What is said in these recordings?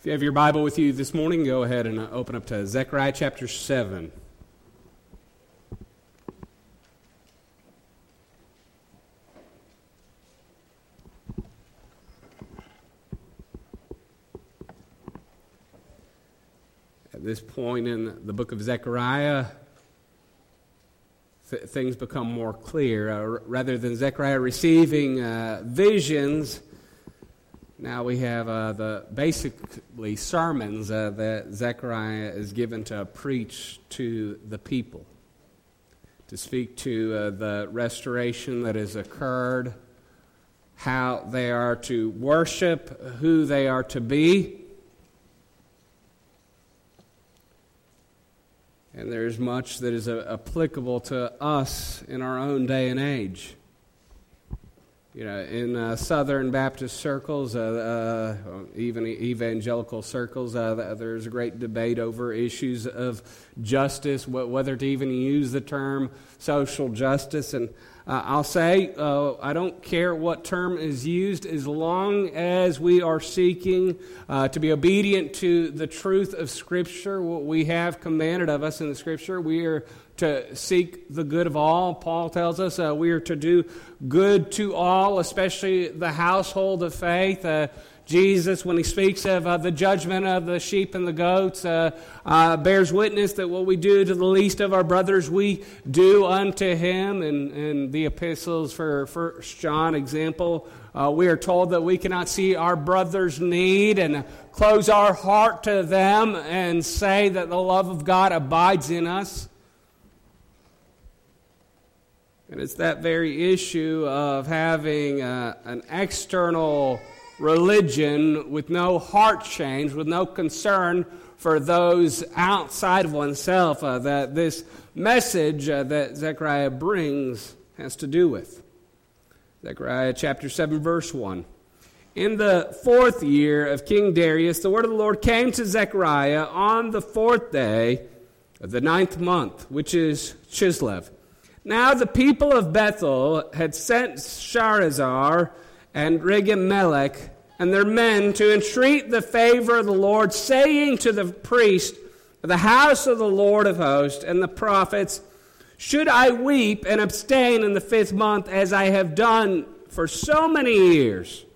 If you have your Bible with you this morning, go ahead and open up to Zechariah chapter 7. At this point in the book of Zechariah, things become more clear. Rather than Zechariah receiving visions, now we have the basically sermons that Zechariah is given to preach to the people, to speak to the restoration that has occurred, how they are to worship, who they are to be. And there's much that is applicable to us in our own day and age. You know, in Southern Baptist circles, even evangelical circles, there's a great debate over issues of justice, whether to even use the term social justice. And I'll say, I don't care what term is used as long as we are seeking to be obedient to the truth of Scripture, what we have commanded of us in the Scripture. We are to seek the good of all. Paul tells us we are to do good to all, especially the household of faith. Jesus, when he speaks of the judgment of the sheep and the goats, bears witness that what we do to the least of our brothers, we do unto him. And the epistles for 1 John example, we are told that we cannot see our brother's need and close our heart to them and say that the love of God abides in us. And it's that very issue of having an external religion with no heart change, with no concern for those outside of oneself, that this message that Zechariah brings has to do with. Zechariah chapter 7, verse 1. In the 4th year of King Darius, the word of the Lord came to Zechariah on the 4th day of the 9th month, which is Chislev. Now the people of Bethel had sent Sharezer and Regem-melech and their men to entreat the favor of the Lord, saying to the priest of the house of the Lord of hosts and the prophets, should I weep and abstain in the 5th month as I have done for so many years?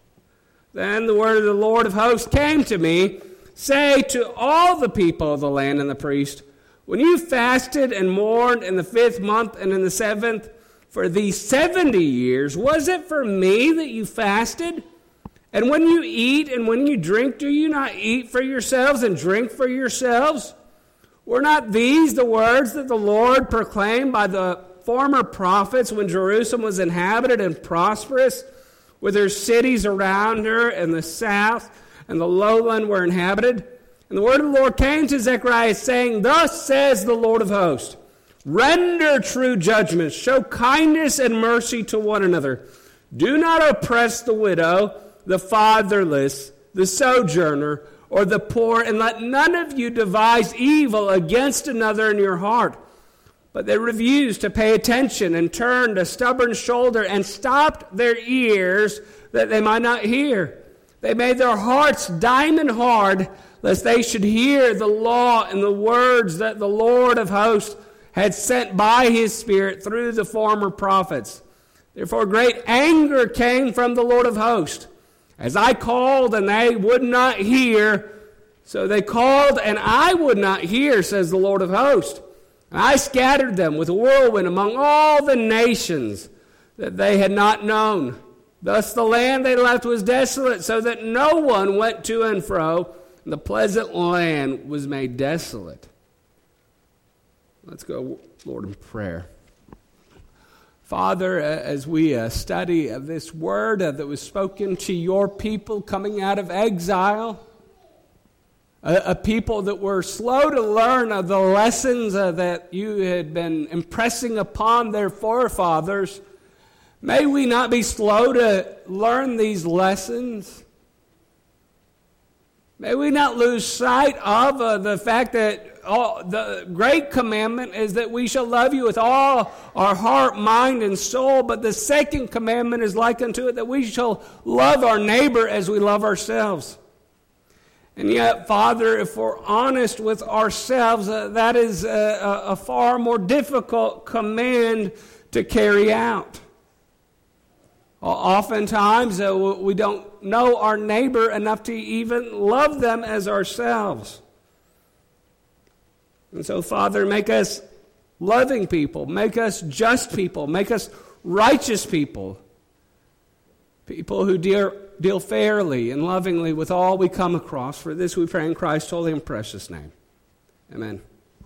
Then the word of the Lord of hosts came to me, say to all the people of the land and the priest, when you fasted and mourned in the 5th month and in the 7th for these 70 years, was it for me that you fasted? And when you eat and when you drink, do you not eat for yourselves and drink for yourselves? Were not these the words that the Lord proclaimed by the former prophets when Jerusalem was inhabited and prosperous, with her cities around her and the south and the lowland were inhabited? And the word of the Lord came to Zechariah, saying, thus says the Lord of hosts, render true judgments, show kindness and mercy to one another. Do not oppress the widow, the fatherless, the sojourner, or the poor, and let none of you devise evil against another in your heart. But they refused to pay attention and turned a stubborn shoulder and stopped their ears that they might not hear. They made their hearts diamond hard, lest they should hear the law and the words that the Lord of hosts had sent by his Spirit through the former prophets. Therefore great anger came from the Lord of hosts. As I called and they would not hear, so they called and I would not hear, says the Lord of hosts. And I scattered them with a whirlwind among all the nations that they had not known. Thus the land they left was desolate, so that no one went to and fro. And the pleasant land was made desolate. Let's go, Lord, in prayer. Father, as we study this word that was spoken to your people coming out of exile, a people that were slow to learn of the lessons that you had been impressing upon their forefathers, may we not be slow to learn these lessons. May we not lose sight of the fact that the great commandment is that we shall love you with all our heart, mind, and soul. But the second commandment is like unto it, that we shall love our neighbor as we love ourselves. And yet, Father, if we're honest with ourselves, that is a far more difficult command to carry out. Oftentimes, we don't know our neighbor enough to even love them as ourselves. And so, Father, make us loving people, make us just people, make us righteous people, people who deal fairly and lovingly with all we come across. For this we pray in Christ's holy and precious name. Amen.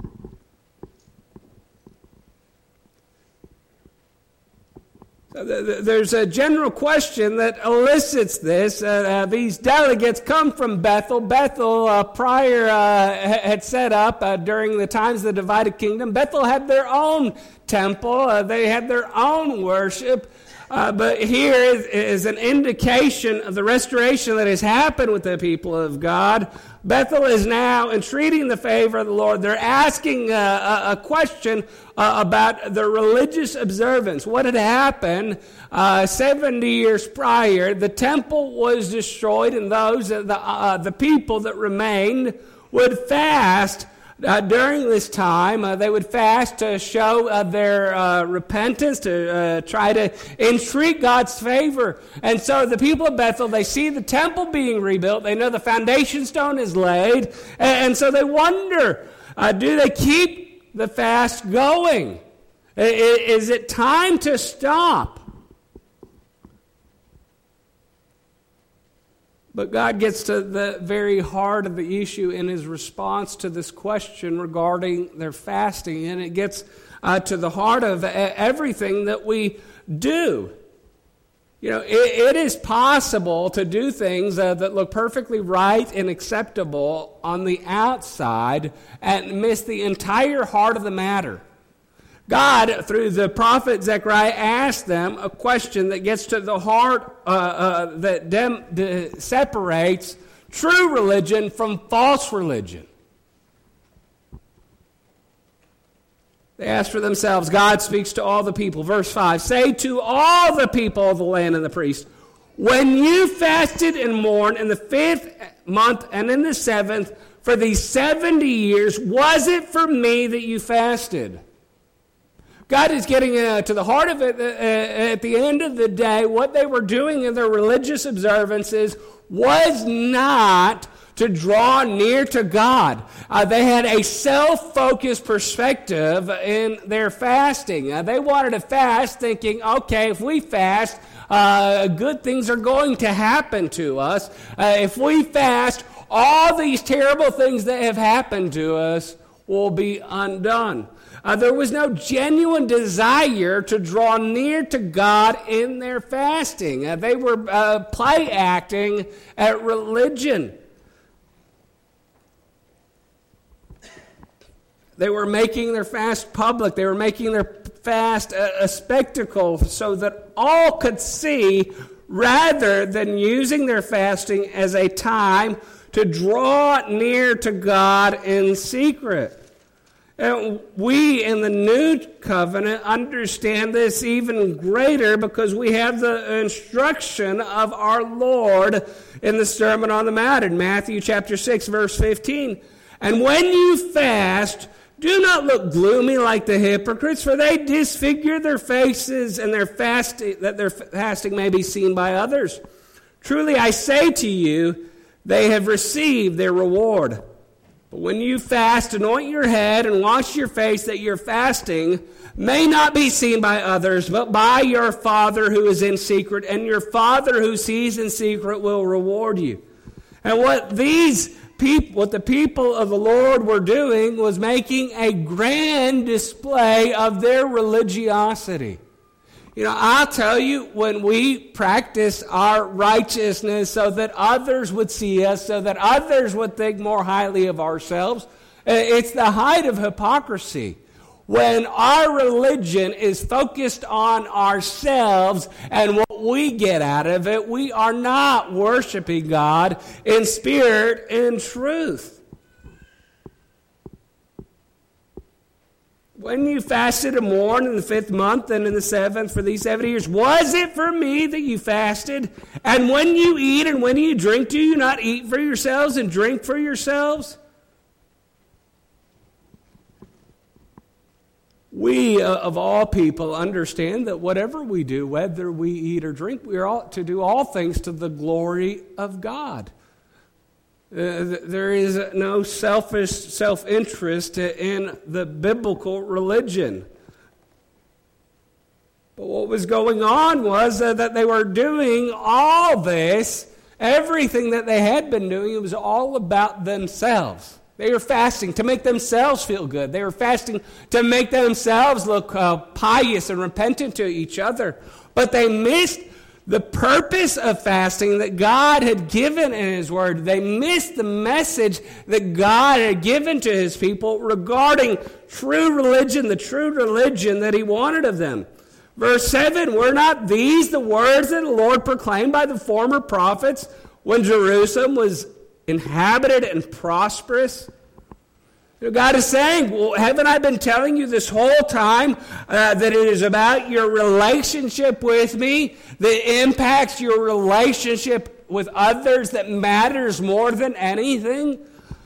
So there's a general question that elicits this. These delegates come from Bethel. Bethel prior had set up during the times of the divided kingdom. Bethel had their own temple. They had their own worship. But here is an indication of the restoration that has happened with the people of God. Bethel is now entreating the favor of the Lord. They're asking a question about the religious observance. What had happened 70 years prior? The temple was destroyed, and those the people that remained would fast. During this time, they would fast to show their repentance, to try to entreat God's favor. And so the people of Bethel, they see the temple being rebuilt. They know the foundation stone is laid. And so they wonder, do they keep the fast going? Is it time to stop? But God gets to the very heart of the issue in his response to this question regarding their fasting. And it gets to the heart of everything that we do. You know, it is possible to do things that look perfectly right and acceptable on the outside and miss the entire heart of the matter. God, through the prophet Zechariah, asked them a question that gets to the heart that separates true religion from false religion. They asked for themselves. God speaks to all the people. Verse 5, say to all the people of the land and the priests, when you fasted and mourned in the 5th month and in the 7th for these 70 years, was it for me that you fasted? God is getting to the heart of it. At the end of the day, what they were doing in their religious observances was not to draw near to God. They had a self-focused perspective in their fasting. They wanted to fast thinking, okay, if we fast, good things are going to happen to us. If we fast, all these terrible things that have happened to us will be undone. There was no genuine desire to draw near to God in their fasting. They were play acting at religion. They were making their fast public. They were making their fast a spectacle so that all could see, rather than using their fasting as a time to draw near to God in secret. And we in the New Covenant understand this even greater because we have the instruction of our Lord in the Sermon on the Mount in Matthew chapter 6, verse 15. And when you fast, do not look gloomy like the hypocrites, for they disfigure their faces and their fasting, that their fasting may be seen by others. Truly I say to you, they have received their reward. But when you fast, anoint your head and wash your face, that your fasting may not be seen by others, but by your Father who is in secret, and your Father who sees in secret will reward you. And what the people of the Lord were doing was making a grand display of their religiosity. You know, I'll tell you, when we practice our righteousness so that others would see us, so that others would think more highly of ourselves, it's the height of hypocrisy. When our religion is focused on ourselves and what we get out of it, we are not worshiping God in spirit and truth. when you fasted and mourned in the 5th month and in the 7th for these 70 years, was it for me that you fasted? And when you eat and when you drink, do you not eat for yourselves and drink for yourselves? We, of all people, understand that whatever we do, whether we eat or drink, we are to do all things to the glory of God. There is no selfish self-interest in the biblical religion. But what was going on was that they were doing all this, everything that they had been doing, it was all about themselves. They were fasting to make themselves feel good. They were fasting to make themselves look pious and repentant to each other. But they missed the purpose of fasting that God had given in His Word. They missed the message that God had given to His people regarding true religion, the true religion that He wanted of them. Verse 7, were not these the words that the Lord proclaimed by the former prophets when Jerusalem was inhabited and prosperous? God is saying, well, haven't I been telling you this whole time that it is about your relationship with me that impacts your relationship with others that matters more than anything?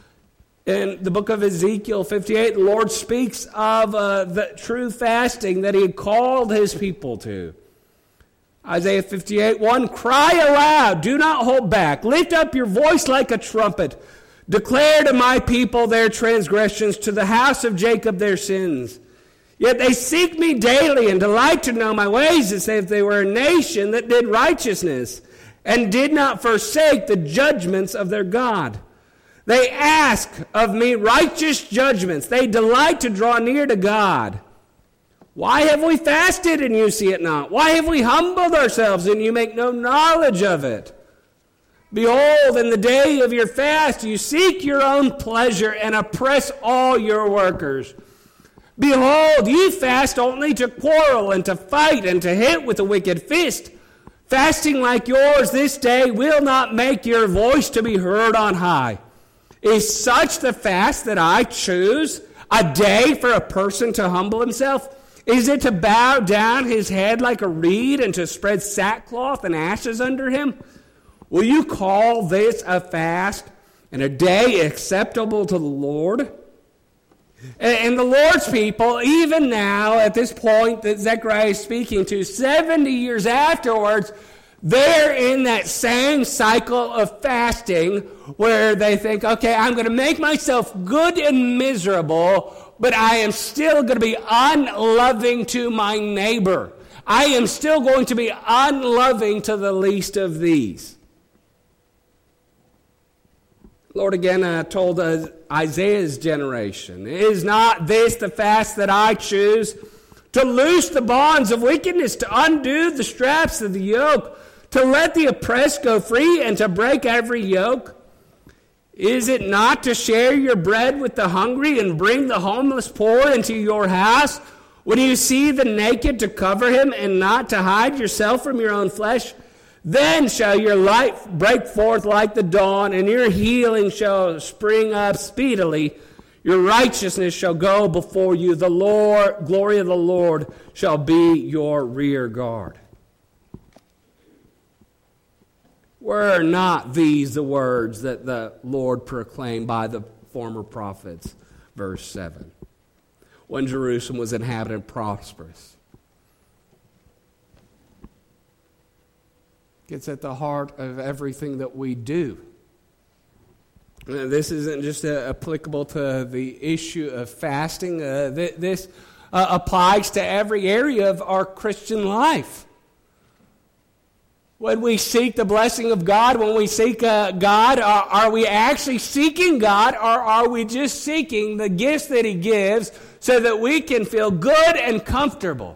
In the book of Ezekiel 58, the Lord speaks of the true fasting that He had called His people to. Isaiah 58:1, cry aloud, do not hold back. Lift up your voice like a trumpet. Declare to my people their transgressions, to the house of Jacob their sins. Yet they seek me daily and delight to know my ways, as if they were a nation that did righteousness and did not forsake the judgments of their God. They ask of me righteous judgments. They delight to draw near to God. Why have we fasted and you see it not? Why have we humbled ourselves and you make no knowledge of it? Behold, in the day of your fast you seek your own pleasure and oppress all your workers. Behold, you fast only to quarrel and to fight and to hit with a wicked fist. Fasting like yours this day will not make your voice to be heard on high. Is such the fast that I choose, a day for a person to humble himself? Is it to bow down his head like a reed and to spread sackcloth and ashes under him? Will you call this a fast and a day acceptable to the Lord? And the Lord's people, even now, at this point that Zechariah is speaking to, 70 years afterwards, they're in that same cycle of fasting where they think, okay, I'm going to make myself good and miserable, but I am still going to be unloving to my neighbor. I am still going to be unloving to the least of these. Lord again told Isaiah's generation, is not this the fast that I choose? To loose the bonds of wickedness, to undo the straps of the yoke, to let the oppressed go free, and to break every yoke? Is it not to share your bread with the hungry and bring the homeless poor into your house? When you see the naked, to cover him and not to hide yourself from your own flesh? Then shall your light break forth like the dawn, and your healing shall spring up speedily. Your righteousness shall go before you. The glory of the Lord shall be your rear guard. Were not these the words that the Lord proclaimed by the former prophets? Verse 7. When Jerusalem was inhabited and prosperous. It's at the heart of everything that we do. This isn't just applicable to the issue of fasting. This applies to every area of our Christian life. When we seek the blessing of God, when we seek God, are we actually seeking God, or are we just seeking the gifts that He gives so that we can feel good and comfortable?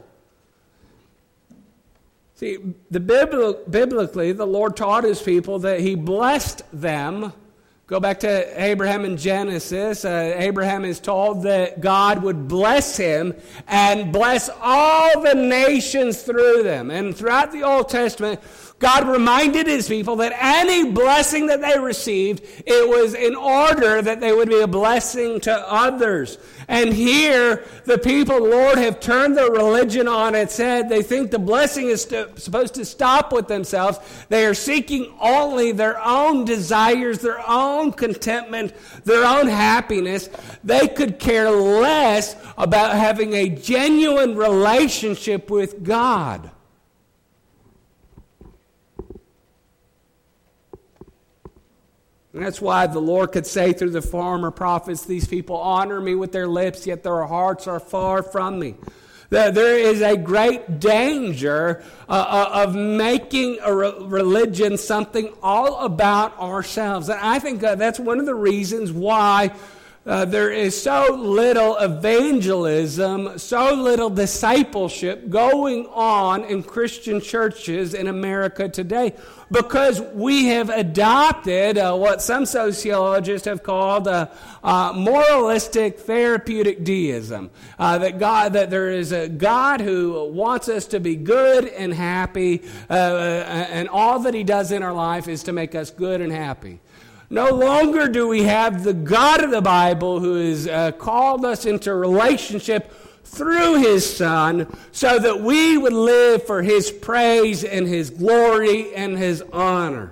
See, biblically, the Lord taught His people that He blessed them. Go back to Abraham in Genesis. Abraham is told that God would bless him and bless all the nations through them. And throughout the Old Testament, God reminded his people that any blessing that they received, it was in order that they would be a blessing to others. And here, the people, Lord, have turned their religion on its head. They think the blessing is supposed to stop with themselves. They are seeking only their own desires, their own contentment, their own happiness. They could care less about having a genuine relationship with God. And that's why the Lord could say through the former prophets, these people honor me with their lips, yet their hearts are far from me. There is a great danger of making a religion something all about ourselves. And I think that's one of the reasons why there is so little evangelism, so little discipleship going on in Christian churches in America today. Because we have adopted what some sociologists have called moralistic therapeutic deism. That there is a God who wants us to be good and happy, and all that he does in our life is to make us good and happy. No longer do we have the God of the Bible who has called us into relationship through his Son so that we would live for his praise and his glory and his honor.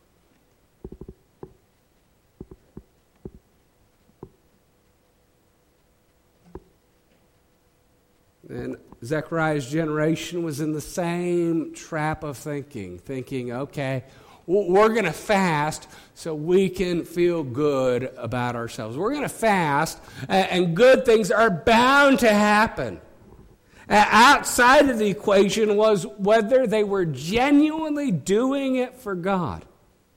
And Zechariah's generation was in the same trap of thinking, okay, we're going to fast so we can feel good about ourselves. We're going to fast, and good things are bound to happen. Outside of the equation was whether they were genuinely doing it for God.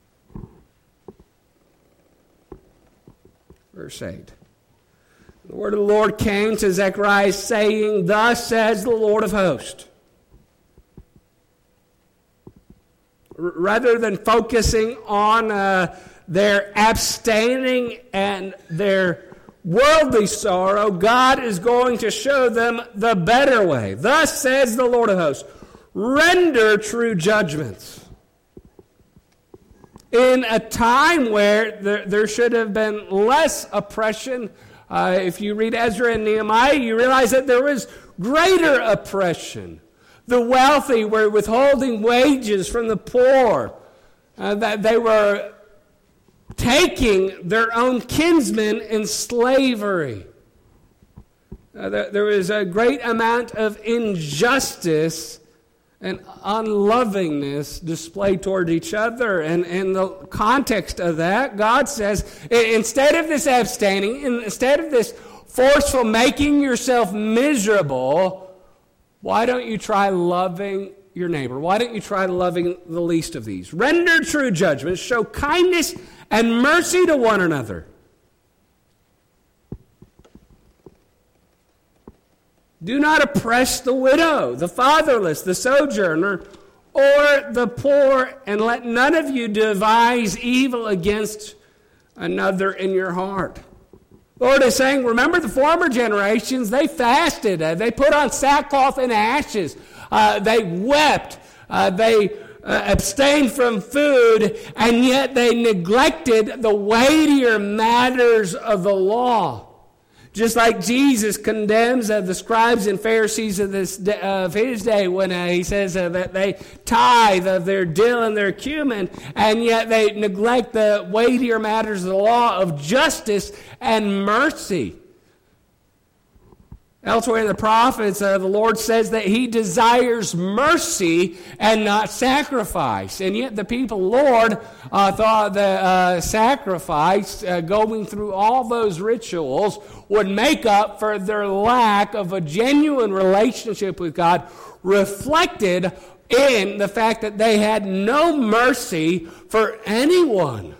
Verse 8. The word of the Lord came to Zechariah, saying, "Thus says the Lord of hosts." Rather than focusing on their abstaining and their worldly sorrow, God is going to show them the better way. Thus says the Lord of hosts, render true judgments. In a time where there should have been less oppression, if you read Ezra and Nehemiah, you realize that there was greater oppression. The wealthy were withholding wages from the poor. That they were taking their own kinsmen in slavery. There was a great amount of injustice and unlovingness displayed toward each other. And in the context of that, God says, instead of this abstaining, instead of this forceful making yourself miserable, why don't you try loving your neighbor? Why don't you try loving the least of these? Render true judgments, show kindness and mercy to one another. Do not oppress the widow, the fatherless, the sojourner, or the poor, and let none of you devise evil against another in your heart. The Lord is saying, remember the former generations, they fasted, they put on sackcloth and ashes, they wept, they abstained from food, and yet they neglected the weightier matters of the law. Just like Jesus condemns the scribes and Pharisees of his day when he says that they tithe of their dill and their cumin, and yet they neglect the weightier matters of the law of justice and mercy. Elsewhere in the prophets, the Lord says that he desires mercy and not sacrifice. And yet the people, Lord, thought that sacrifice, going through all those rituals, would make up for their lack of a genuine relationship with God, reflected in the fact that they had no mercy for anyone.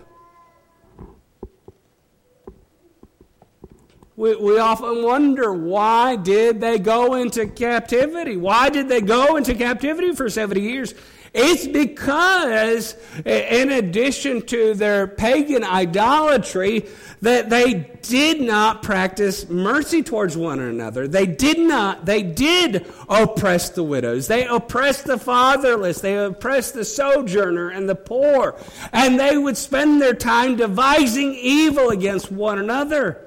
We often wonder, why did they go into captivity? Why did they go into captivity for 70 years? It's because, in addition to their pagan idolatry, that they did not practice mercy towards one another. They did oppress the widows. They oppressed the fatherless. They oppressed the sojourner and the poor. And they would spend their time devising evil against one another.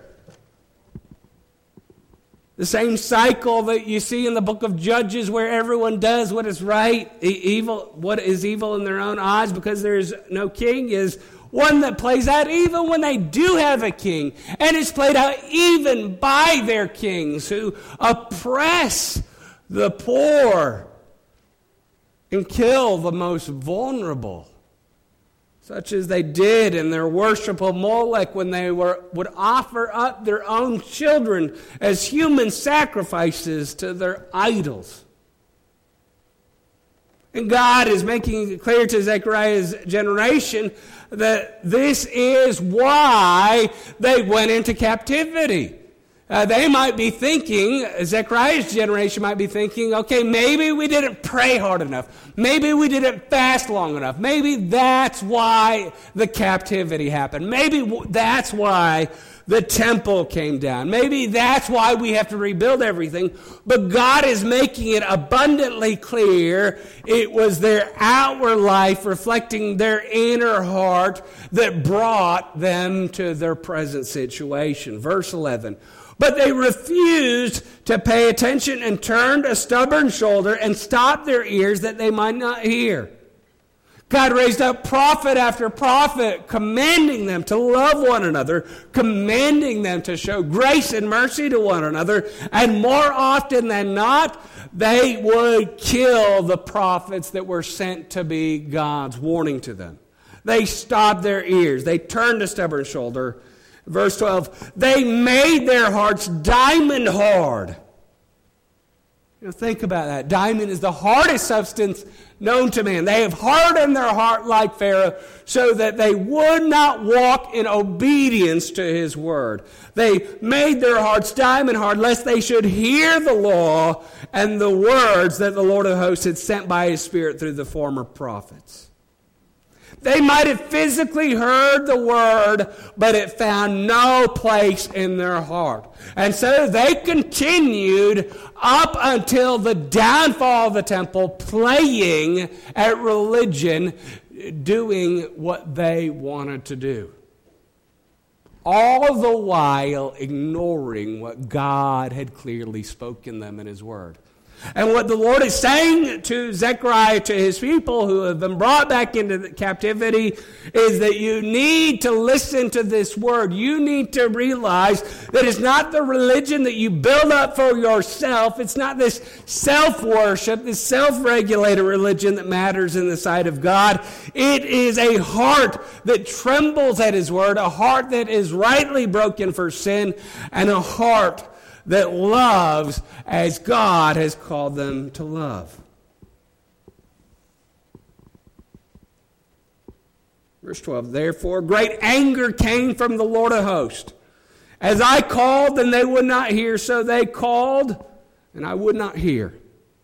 The same cycle that you see in the book of Judges, where everyone does what is right, what is evil in their own eyes because there is no king, is one that plays out even when they do have a king. And it's played out even by their kings who oppress the poor and kill the most vulnerable. Such as they did in their worship of Molech when they would offer up their own children as human sacrifices to their idols. And God is making it clear to Zechariah's generation that this is why they went into captivity. They might be thinking, Zechariah's generation might be thinking, okay, maybe we didn't pray hard enough. Maybe we didn't fast long enough. Maybe that's why the captivity happened. Maybe that's why the temple came down. Maybe that's why we have to rebuild everything. But God is making it abundantly clear it was their outward life reflecting their inner heart that brought them to their present situation. Verse 11. But they refused to pay attention and turned a stubborn shoulder and stopped their ears that they might not hear. God raised up prophet after prophet, commanding them to love one another, commanding them to show grace and mercy to one another, and more often than not, they would kill the prophets that were sent to be God's warning to them. They stopped their ears. They turned a stubborn shoulder. Verse 12, they made their hearts diamond hard. Think about that. Diamond is the hardest substance known to man. They have hardened their heart like Pharaoh so that they would not walk in obedience to his word. They made their hearts diamond hard lest they should hear the law and the words that the Lord of hosts had sent by his Spirit through the former prophets. They might have physically heard the word, but it found no place in their heart. And so they continued up until the downfall of the temple, playing at religion, doing what they wanted to do. All the while ignoring what God had clearly spoken them in his word. And what the Lord is saying to Zechariah, to his people who have been brought back into the captivity, is that you need to listen to this word. You need to realize that it's not the religion that you build up for yourself. It's not this self-worship, this self-regulated religion that matters in the sight of God. It is a heart that trembles at his word, a heart that is rightly broken for sin, and a heart that loves as God has called them to love. Verse 12, therefore great anger came from the Lord of hosts. As I called and they would not hear, so they called and I would not hear.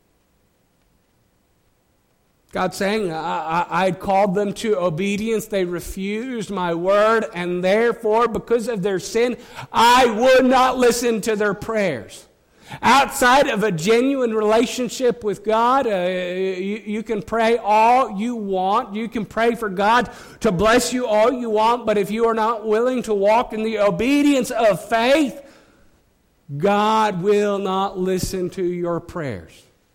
God saying, I called them to obedience. They refused my word, and therefore, because of their sin, I would not listen to their prayers. Outside of a genuine relationship with God, you can pray all you want. You can pray for God to bless you all you want, but if you are not willing to walk in the obedience of faith, God will not listen to your prayers.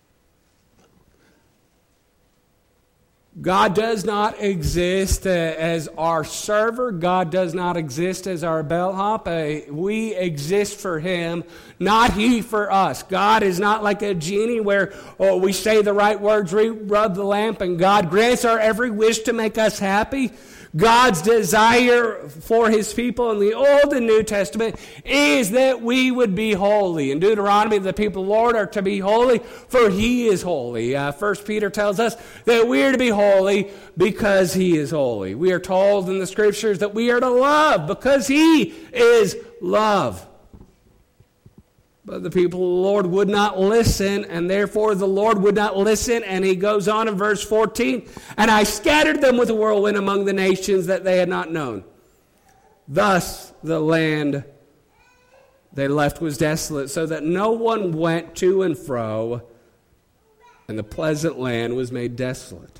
God does not exist as our server. God does not exist as our bellhop. We exist for him, not he for us. God is not like a genie where we say the right words, we rub the lamp, and God grants our every wish to make us happy. God's desire for his people in the Old and New Testament is that we would be holy. In Deuteronomy, the people of the Lord are to be holy, for he is holy. 1 Peter tells us that we are to be holy because he is holy. We are told in the Scriptures that we are to love because he is love. But the people of the Lord would not listen, and therefore the Lord would not listen. And he goes on in verse 14, and I scattered them with a whirlwind among the nations that they had not known. Thus the land they left was desolate, so that no one went to and fro, and the pleasant land was made desolate.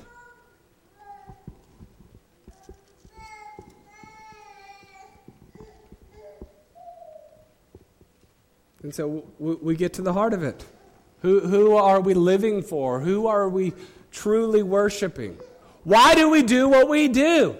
And so we get to the heart of it. Who are we living for? Who are we truly worshiping? Why do we do what we do?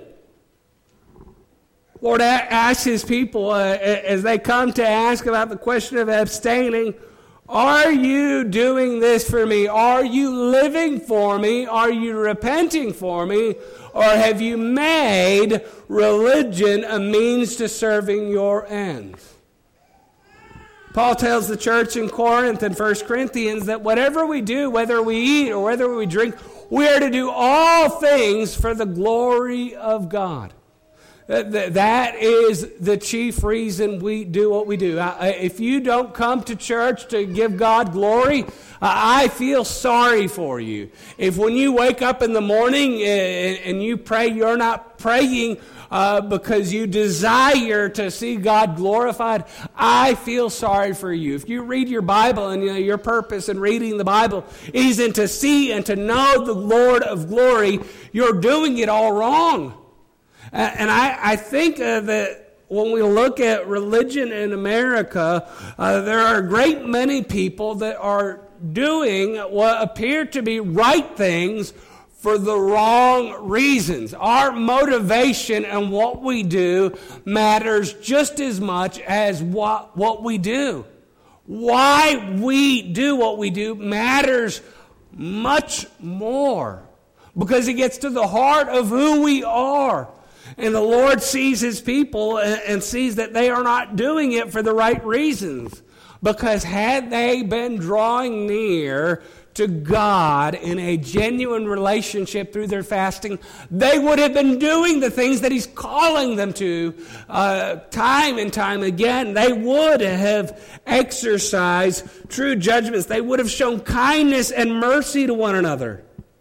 Lord asks his people as they come to ask about the question of abstaining, are you doing this for me? Are you living for me? Are you repenting for me? Or have you made religion a means to serving your ends? Paul tells the church in Corinth in 1 Corinthians that whatever we do, whether we eat or whether we drink, we are to do all things for the glory of God. That is the chief reason we do what we do. If you don't come to church to give God glory, I feel sorry for you. If when you wake up in the morning and you pray, you're not praying because you desire to see God glorified, I feel sorry for you. If you read your Bible and your purpose in reading the Bible is to see and to know the Lord of glory, you're doing it all wrong. And I think that when we look at religion in America, there are a great many people that are doing what appear to be right things for the wrong reasons. Our motivation and what we do matters just as much as what we do. Why we do what we do matters much more, because it gets to the heart of who we are. And the Lord sees his people and sees that they are not doing it for the right reasons. Because had they been drawing near to God in a genuine relationship through their fasting, they would have been doing the things that he's calling them to time and time again. They would have exercised true judgments. They would have shown kindness and mercy to one another.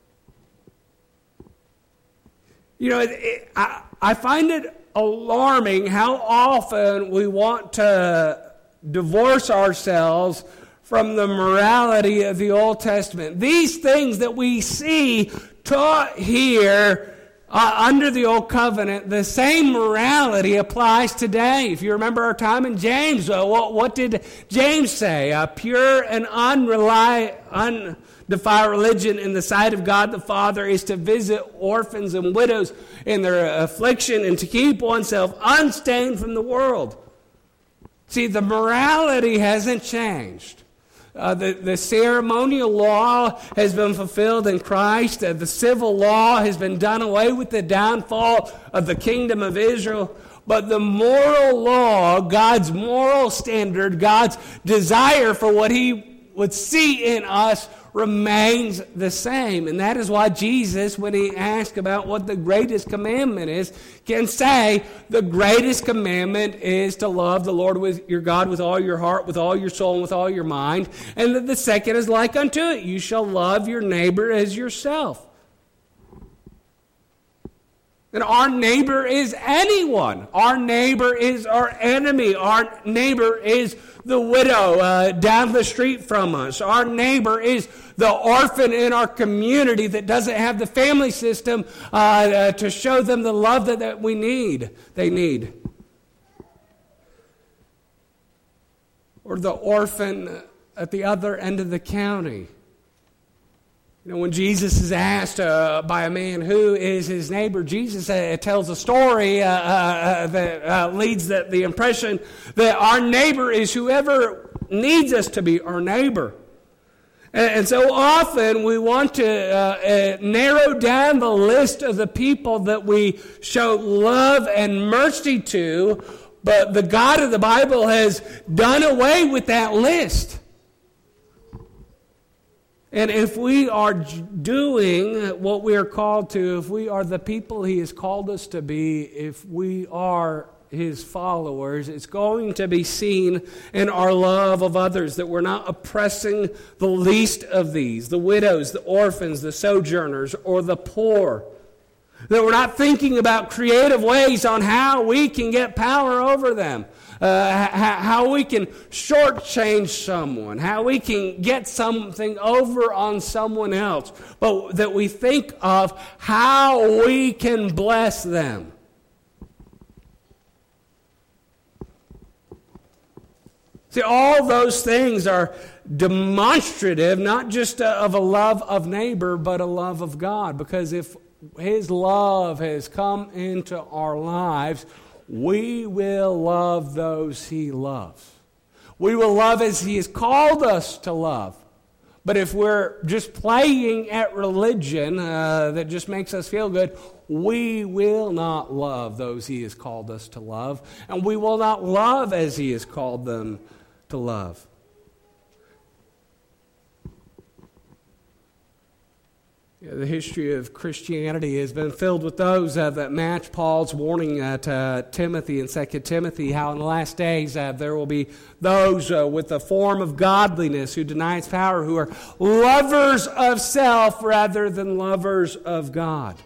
You know, I find it alarming how often we want to divorce ourselves from the morality of the Old Testament. These things that we see taught here under the Old Covenant, the same morality applies today. If you remember our time in James, what did James say? Pure and undefiled religion in the sight of God the Father is to visit orphans and widows in their affliction and to keep oneself unstained from the world. See, the morality hasn't changed. The ceremonial law has been fulfilled in Christ. The civil law has been done away with the downfall of the kingdom of Israel. But the moral law, God's moral standard, God's desire for what he would see in us remains the same. And that is why Jesus, when he asked about what the greatest commandment is, can say the greatest commandment is to love the Lord with your God with all your heart, with all your soul, and with all your mind. And that the second is like unto it. You shall love your neighbor as yourself. And our neighbor is anyone. Our neighbor is our enemy. Our neighbor is the widow down the street from us. Our neighbor is the orphan in our community that doesn't have the family system to show them the love that they need. Or the orphan at the other end of the county. You know, when Jesus is asked by a man who is his neighbor, Jesus tells a story that leads the impression that our neighbor is whoever needs us to be our neighbor. And so often we want to narrow down the list of the people that we show love and mercy to, but the God of the Bible has done away with that list. And if we are doing what we are called to, if we are the people he has called us to be, if we are His followers, it's going to be seen in our love of others, that we're not oppressing the least of these, the widows, the orphans, the sojourners, or the poor. That we're not thinking about creative ways on how we can get power over them. How we can shortchange someone, how we can get something over on someone else, but that we think of how we can bless them. See, all those things are demonstrative, not just of a love of neighbor, but a love of God. Because if His love has come into our lives, we will love those He loves. We will love as He has called us to love. But if we're just playing at religion that just makes us feel good, we will not love those He has called us to love. And we will not love as He has called them to love. The history of Christianity has been filled with those that match Paul's warning to Timothy in 2 Timothy, how in the last days there will be those with a form of godliness who deny its power, who are lovers of self rather than lovers of God.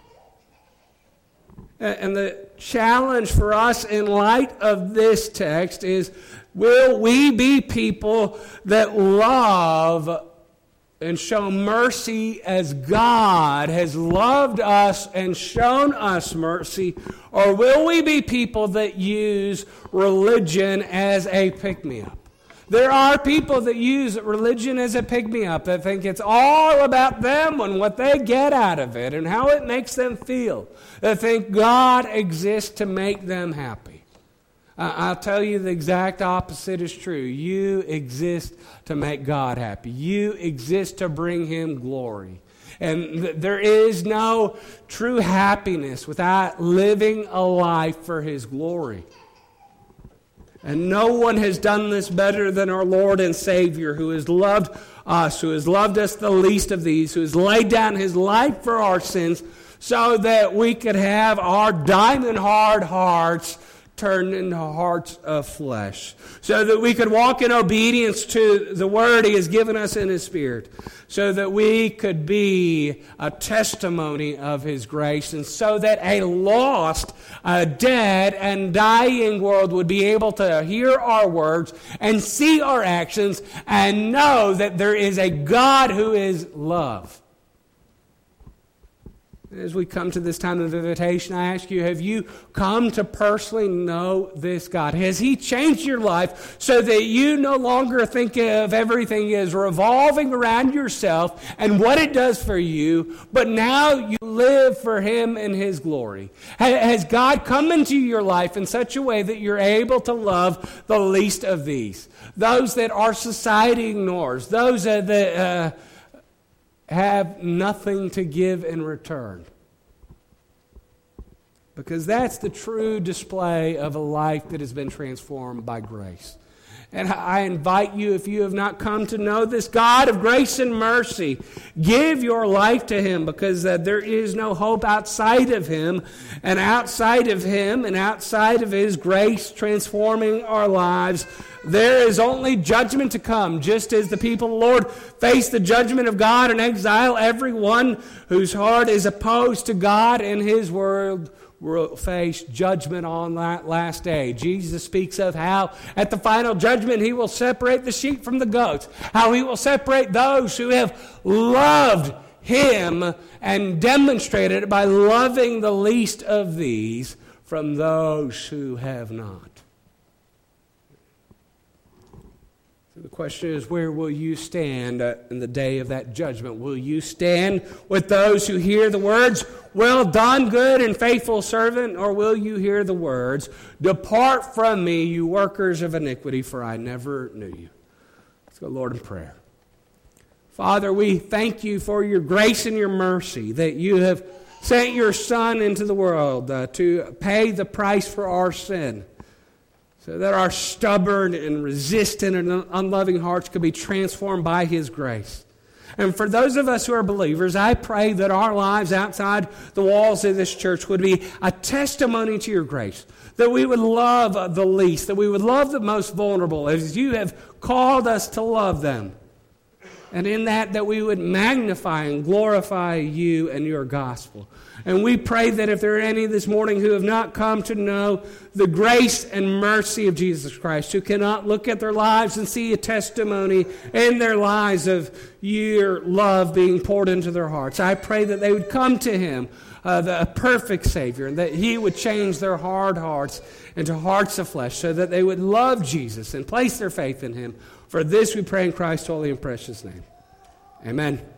And the challenge for us in light of this text is, will we be people that love and show mercy as God has loved us and shown us mercy? Or will we be people that use religion as a pick-me-up? There are people that use religion as a pick-me-up, that think it's all about them and what they get out of it and how it makes them feel. That think God exists to make them happy. I'll tell you the exact opposite is true. You exist to make God happy. You exist to bring Him glory. And there is no true happiness without living a life for His glory. And no one has done this better than our Lord and Savior, who has loved us, who has loved us the least of these, who has laid down His life for our sins so that we could have our diamond hard hearts turned into hearts of flesh, so that we could walk in obedience to the word He has given us in His Spirit, so that we could be a testimony of His grace, and so that a lost, dead, and dying world would be able to hear our words and see our actions and know that there is a God who is love. As we come to this time of invitation, I ask you, have you come to personally know this God? Has He changed your life so that you no longer think of everything as revolving around yourself and what it does for you, but now you live for Him and His glory? Has God come into your life in such a way that you're able to love the least of these? Those that our society ignores, those that have nothing to give in return. Because that's the true display of a life that has been transformed by grace. And I invite you, if you have not come to know this God of grace and mercy, give your life to Him, because there is no hope outside of Him, and outside of Him and outside of His grace transforming our lives, there is only judgment to come. Just as the people of the Lord face the judgment of God in exile, everyone whose heart is opposed to God and His word will face judgment on that last day. Jesus speaks of how at the final judgment He will separate the sheep from the goats, how He will separate those who have loved Him and demonstrated it by loving the least of these from those who have not. The question is, where will you stand in the day of that judgment? Will you stand with those who hear the words, "Well done, good and faithful servant," or will you hear the words, "Depart from me, you workers of iniquity, for I never knew you"? Let's go, Lord, in prayer. Father, we thank You for Your grace and Your mercy, that You have sent Your Son into the world to pay the price for our sin, so that our stubborn and resistant and unloving hearts could be transformed by His grace. And for those of us who are believers, I pray that our lives outside the walls of this church would be a testimony to your grace, that we would love the least, that we would love the most vulnerable as you have called us to love them. And in that we would magnify and glorify you and your gospel. And we pray that if there are any this morning who have not come to know the grace and mercy of Jesus Christ, who cannot look at their lives and see a testimony in their lives of your love being poured into their hearts, I pray that they would come to him, the perfect Savior, and that he would change their hard hearts into hearts of flesh so that they would love Jesus and place their faith in him. For this we pray in Christ's holy and precious name. Amen.